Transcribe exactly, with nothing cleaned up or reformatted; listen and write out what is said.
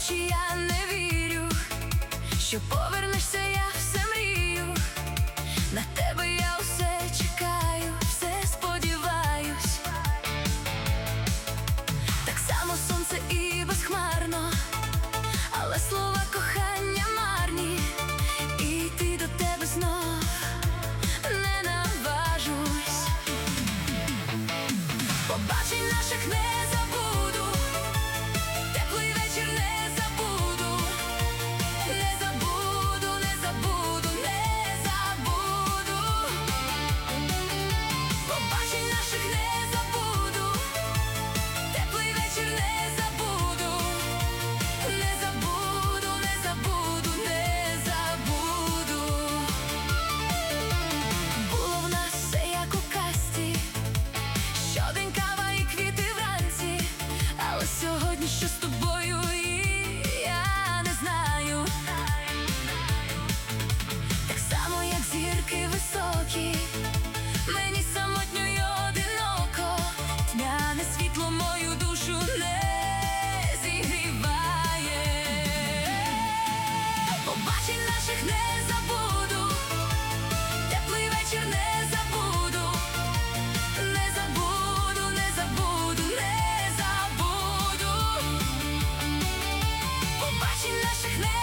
очі я не вірю, що повернешся, я все мрію. На тебе я усе чекаю, все сподіваюсь. Так само сонце і безхмарно, але слова кохання марні. І йти до тебе знов не наважусь. Побачень наших не забуду, теплий вечір не забуду, не забуду, не забуду, не забуду. Побачень наших не забуду, теплий вечір не забуду, не забуду, не забуду, не забуду. Було в нас все як у казці, щодень кава і квіти вранці, але сьогодні що з тобою я не знаю. Так само як зірки високі, мені самотньо й одиноко, тьмяне світло мою душу не зігріває. Побачень наших не забуду, теплий вечір не забуду, не забуду, не забуду, не забуду. Побачень наших не